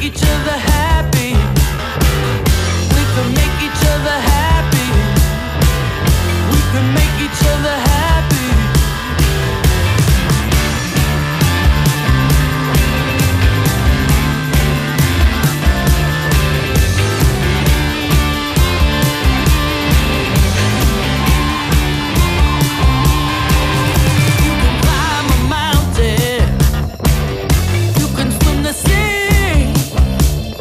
each other happy. We can make each other happy. We can make each other happy. You can climb a mountain. You can swim the sea.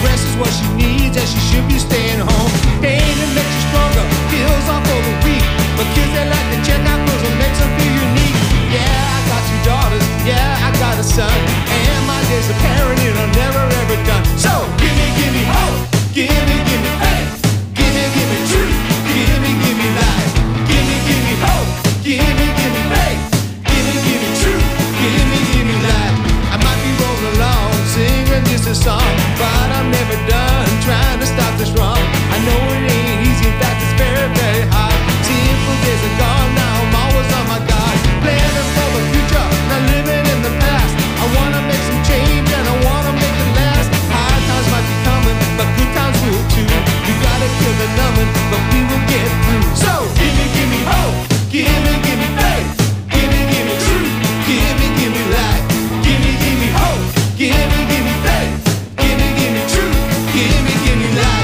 rest is what she needs, and she should be staying home. Pain that makes you stronger, heals off for the weak. But kids that like to check out clothes and makes them feel unique. Yeah, I got 2 daughters, yeah, I got a son, and my days of parenting are never ever done. So give me hope, give me faith, give me truth, give me life. Give me hope, give me faith, give me truth, give me life. I might be rolling along, singing just a song, but I'm never done trying to stop this wrong. I know it ain't easy, in fact it's very, very hard. Simple days are gone, now I'm always on my guard. Planning for the future, not living in the past. I wanna make some change and I wanna make it last. Hard times might be coming, but good times will too. We gotta kill the numbing, but we will get through. So give me hope, give me faith, give me truth, give me life. Give me hope, give me faith, give me truth, give me life.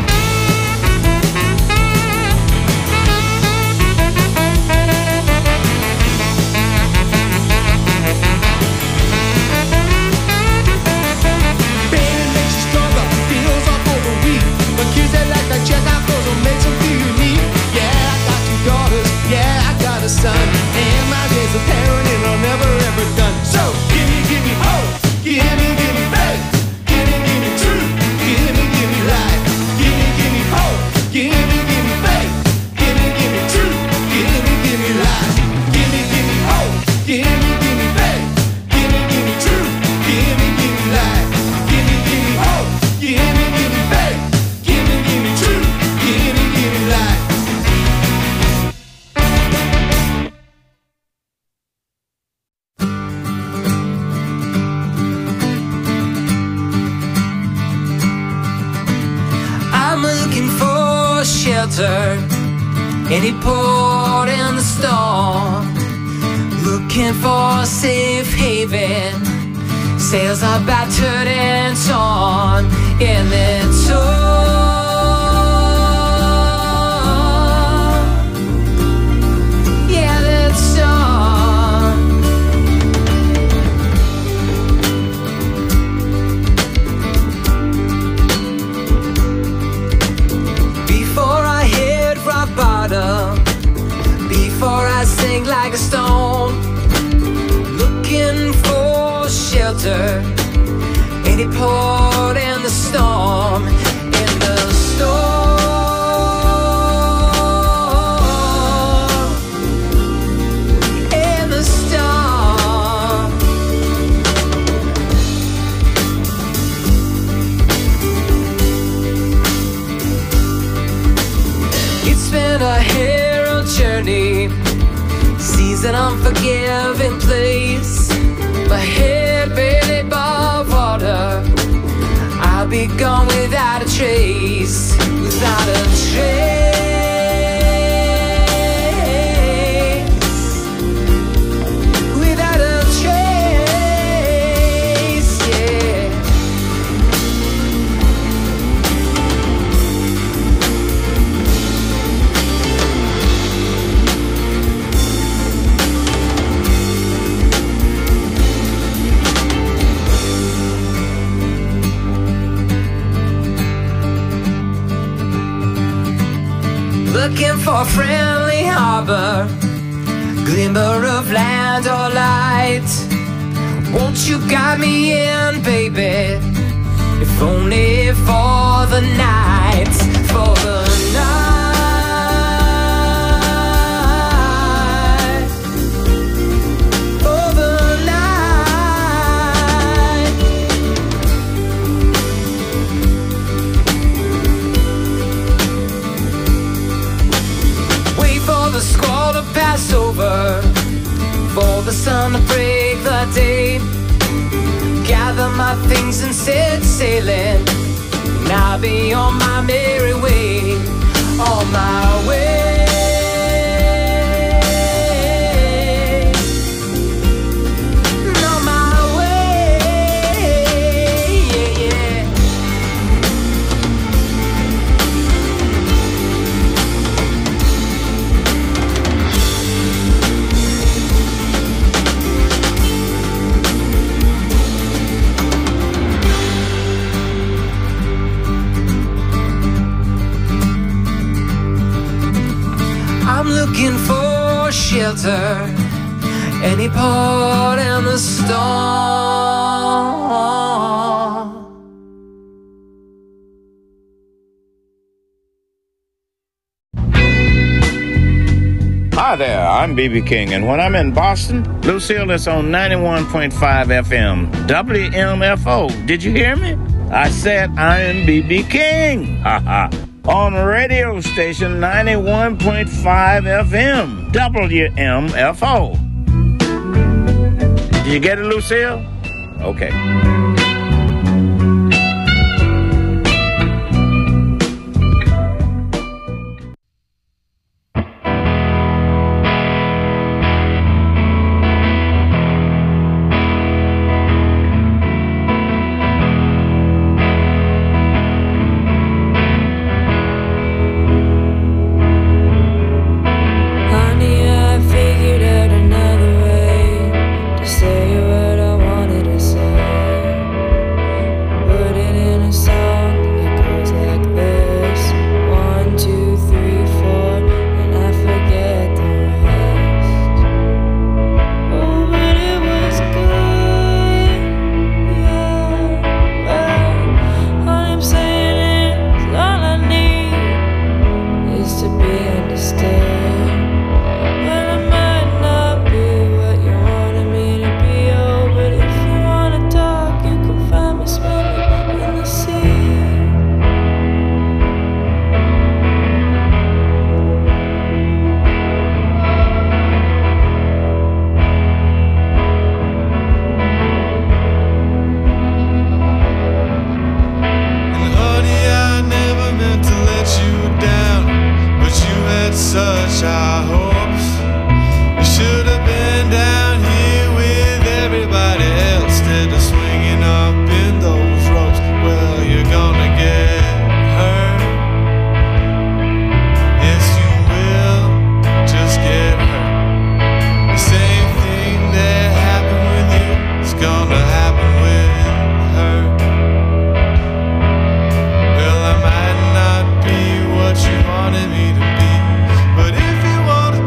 Pain makes you stronger, feels off for the weak. But kids that like to check out clothes will make them feel unique. Yeah, I got 2 daughters, yeah, I got a son, and my days of parenting are never ever done. So give me hope, give me faith, give me truth, give me life. Give me hope, give me faith, give me truth, give me life. Give me hope, give me faith, give me truth, give me life. Give me hope, give me faith, give me truth, give me life. I'm looking for shelter, any port in the storm. Looking for a safe haven, sails are battered and torn in the storm. Yeah, that storm. Before I hit rock bottom, before I sink like a stone, looking for shelter, any port in the storm, in the storm, in the storm. It's been a hero journey, seas an unforgiving place. My head barely above water, I'll be gone without a trace, without a trace, without a trace, yeah. Looking for a friendly harbor, glimmer of land or light. Won't you guide me in, baby, if only for the night, for the night, for the night. Wait for the squall to pass over, for the sun to break the day. Gather my things and set sailing, and I'll be on my merry way, on my way. On my way, yeah, yeah. looking for shelter, any port in the storm. Hi there, I'm B.B. King, and when I'm in Boston, Lucille is on 91.5 FM, WMFO. Did you hear me? I said I'm B.B. King. Ha on radio station 91.5 FM, WMFO. Did you get it, Lucille? Okay. Wanted me to be, but if you wanna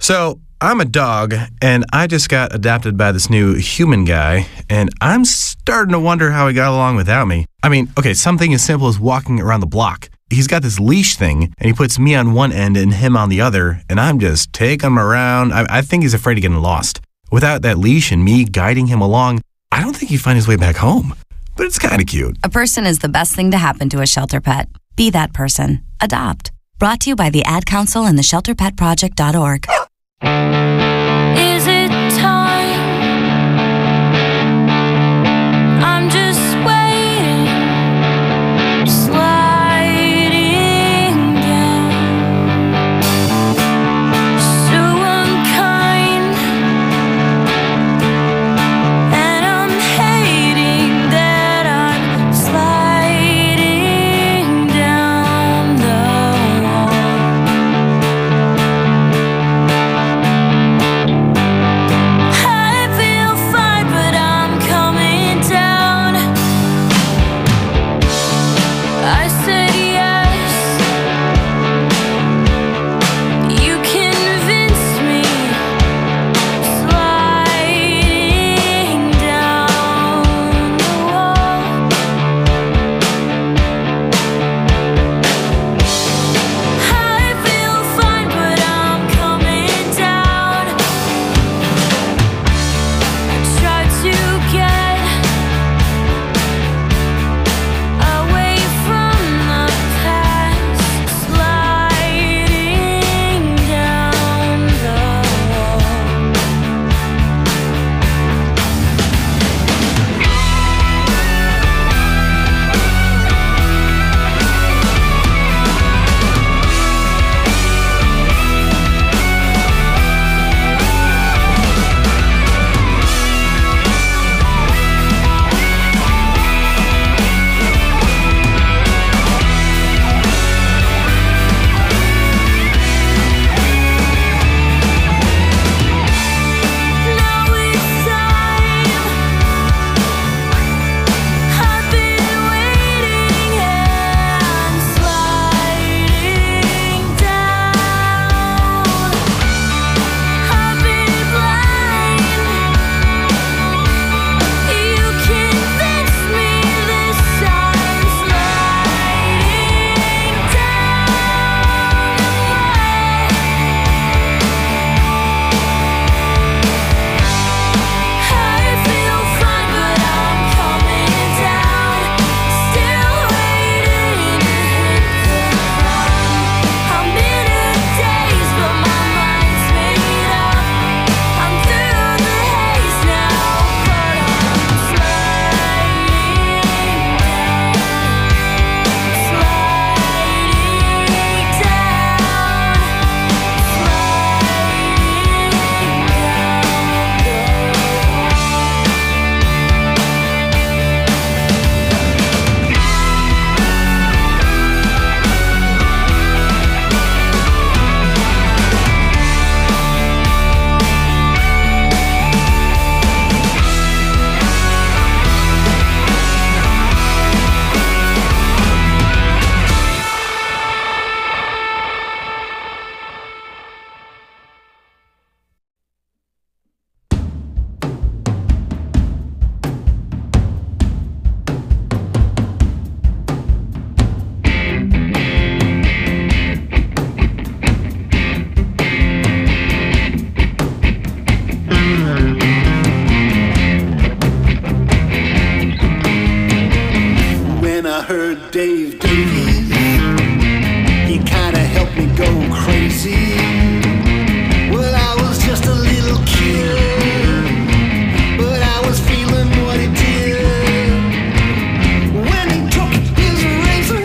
So, I'm a dog, and I just got adopted by this new human guy, and I'm starting to wonder how he got along without me. I mean, okay, something as simple as walking around the block. He's got this leash thing, and he puts me on one end and him on the other, and I'm just taking him around. I think he's afraid of getting lost. Without that leash and me guiding him along, I don't think he'd find his way back home. But it's kind of cute. A person is the best thing to happen to a shelter pet. Be that person. Adopt. Brought to you by the Ad Council and the ShelterPetProject.org. Is it time? I'm just waiting, sliding down, so unkind, and I'm hating that I'm sliding down the wall. Dave Davies, he kinda helped me go crazy. Well, I was just a little kid, but I was feeling what he did when he took his razor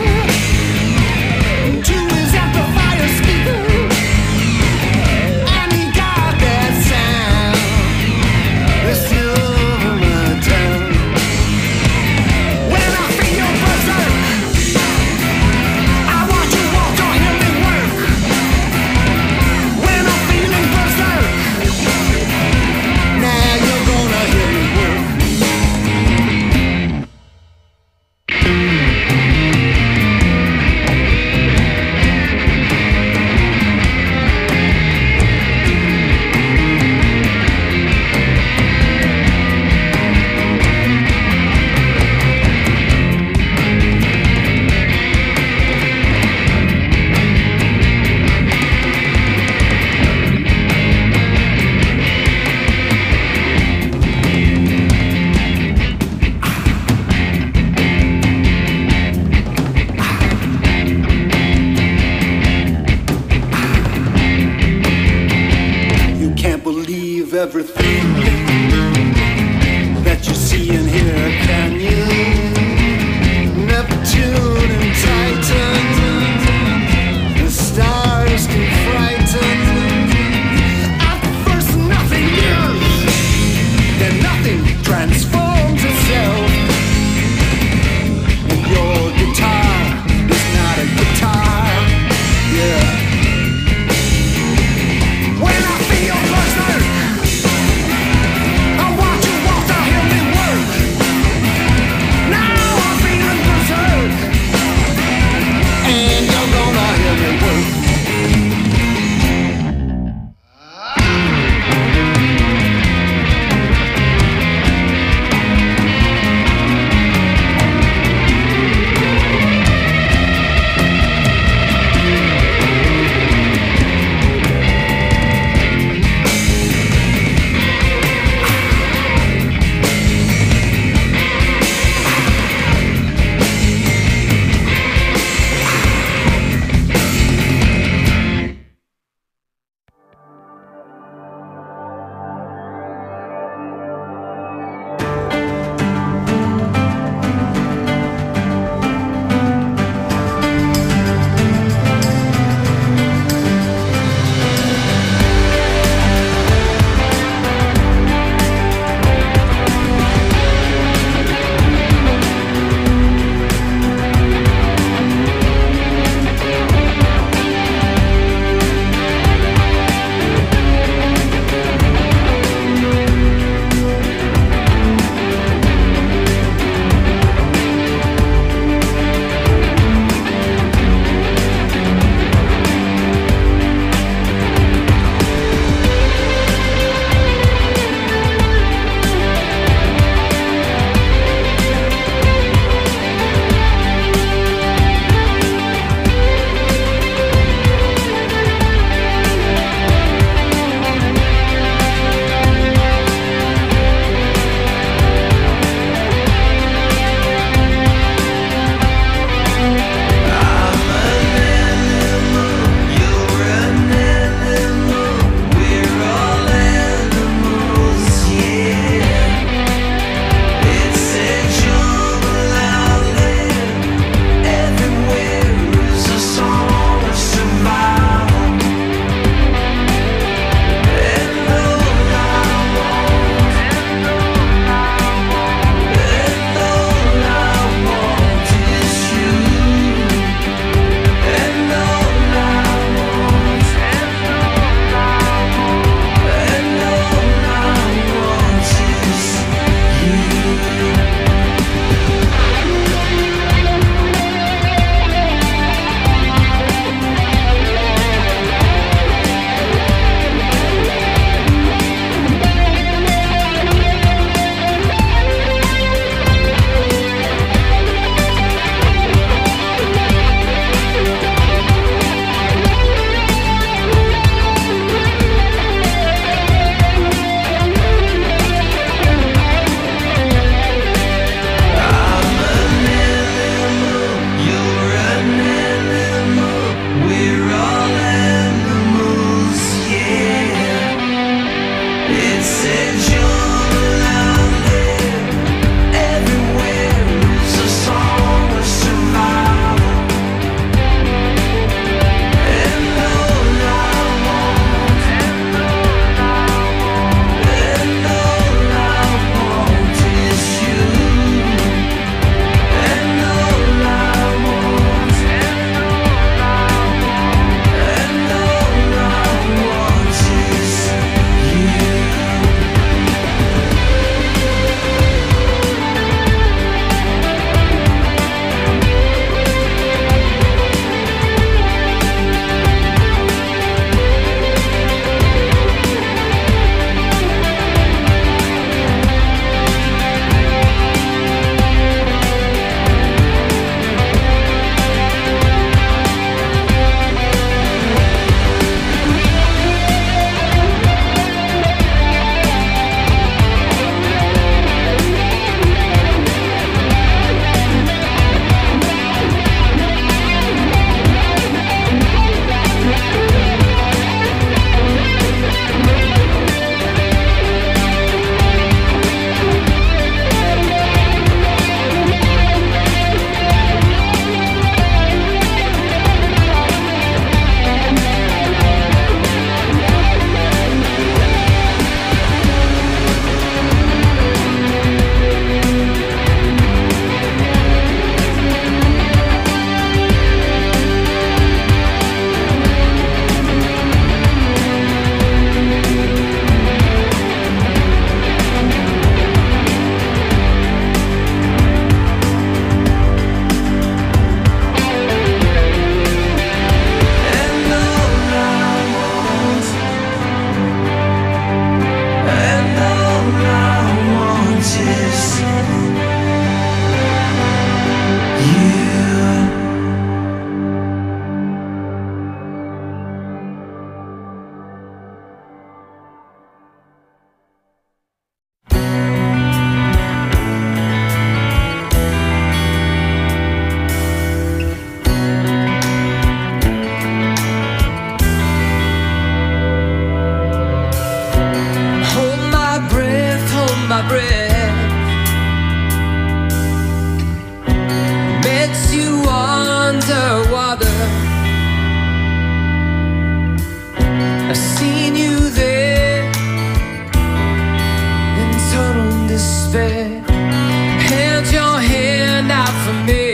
to his amplifier speaker, and he got that sound that's still over my tongue. When I feel your berserk, I watch you walk on him and work. everything that you see and hear. Can you? Neptune and Titan, the stars too frightened. At first nothing moves, then nothing transforms itself. And your guitar is not a guitar, yeah. When I feel closer, seen you there in total despair. Held your hand out for me.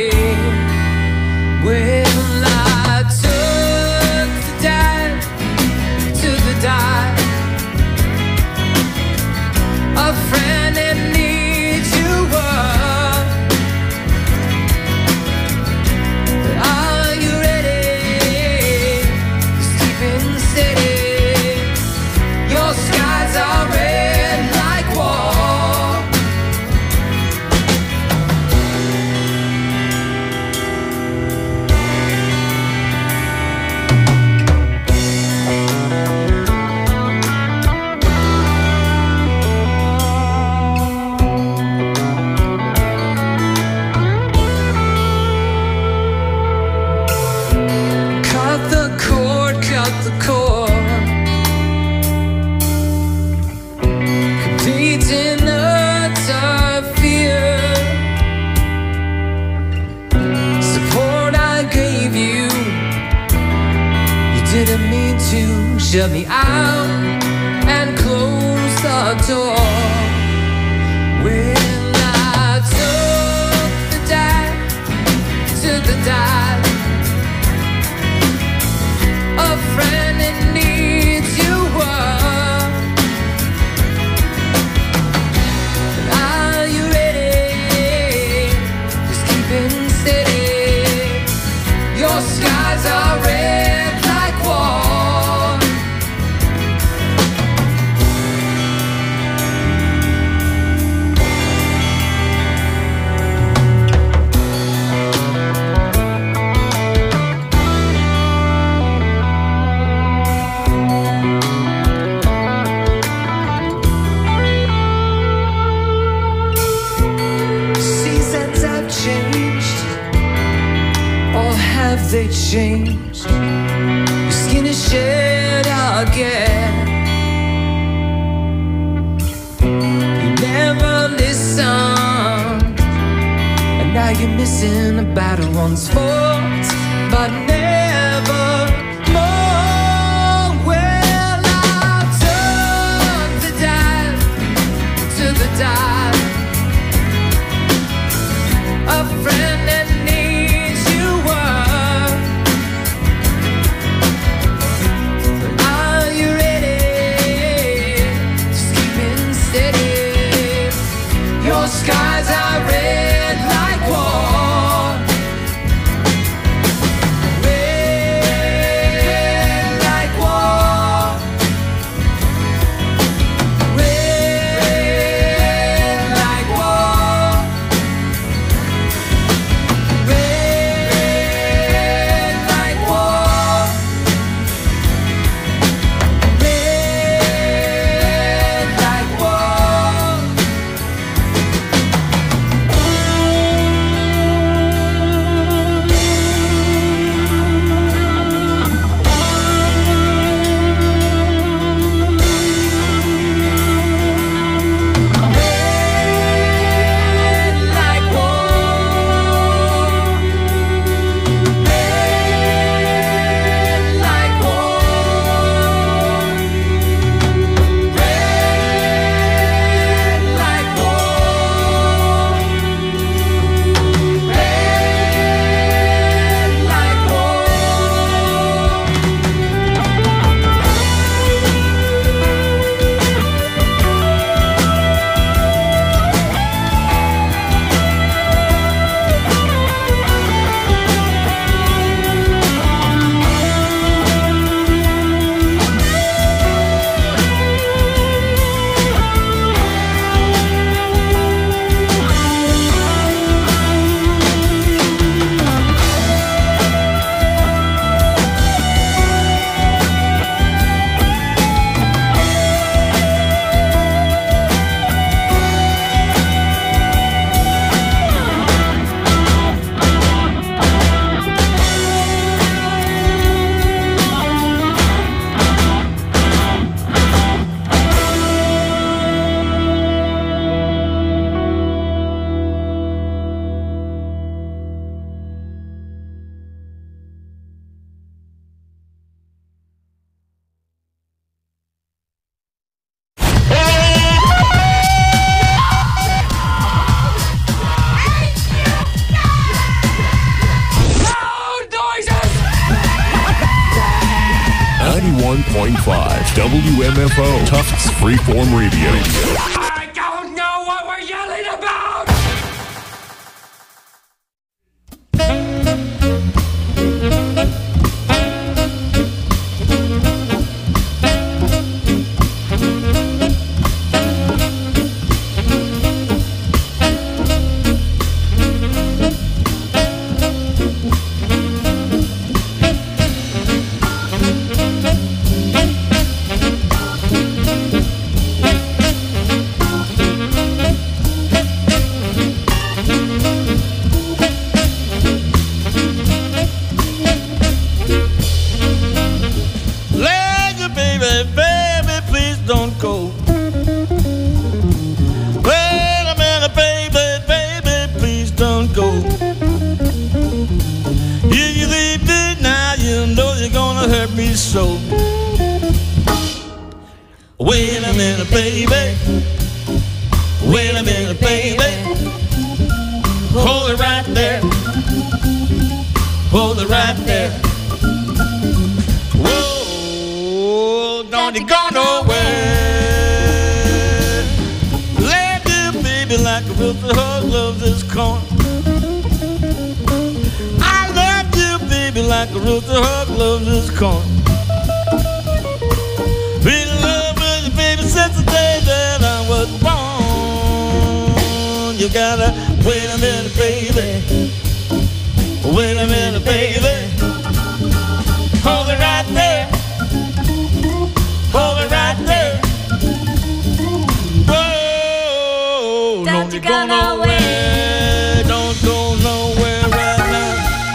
Well, I took the dive to the dive. A friend in need you were. Are you ready? Just keeping steady. Your skies are red like war. Cut the cord, cut the cord. Complete in utter fear. Support I gave you, you didn't mean to shut me out and close the door. Well, I took the dive to the dive. A friend in need you were. Are you ready? Just keeping steady. Your skies are red like war. Seasons have changed, or have they changed? Your skin is shed again. You never listened, and now you're missing a battle once fought, but never more. Well, I took the dive to the dive. A friend that needs you were. Are you ready? Just keeping steady. Your skies are red like war. Well, WMFO, Tufts Freeform Radio. I don't know what we're yelling about! So wait a minute, baby. Wait a minute, baby. Hold it right there. Hold it right there. Whoa, don't you go nowhere. Let you baby like a Wilson hug loves this corn. I love you, baby, like a Wilson hug loves this corn. Been in love with you, baby, since the day that I was born. You gotta wait a minute, baby. Wait a minute, baby. Hold it right there. Hold it right there. Whoa, don't you go nowhere. Don't go nowhere right now.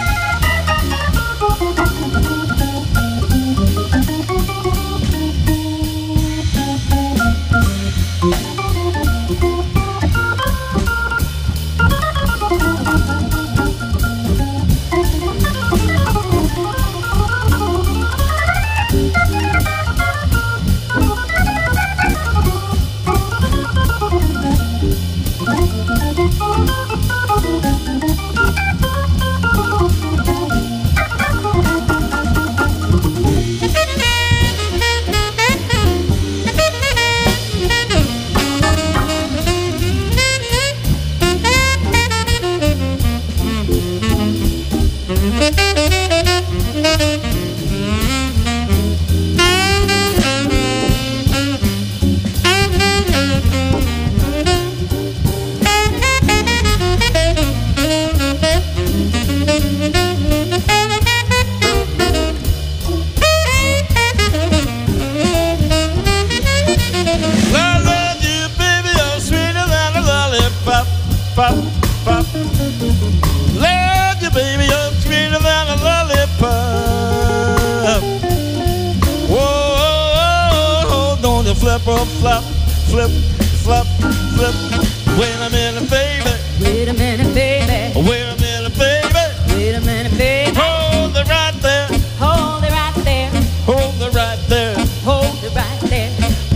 Flop, flip, flop, flip. Wait a minute, baby. Wait a minute, baby. Wait a minute, baby. Wait a minute, baby. Hold it right there. Hold it right there. Hold it right there. Hold it right there.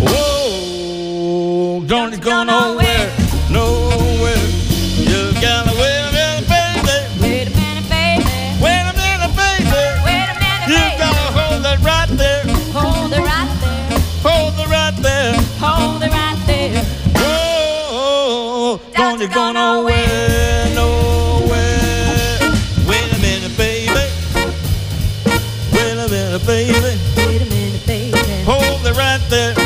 Whoa, don't you go nowhere, nowhere. You gotta wait a minute, baby. Wait a minute, baby. Wait a minute, baby. Wait a minute, You baby. gotta hold it right there. Hold it right there. Hold it right there. Hold it right there. Whoa, don't you go nowhere, nowhere. Wait a minute, baby. Wait a minute, baby. Wait a minute, baby. Hold it right there.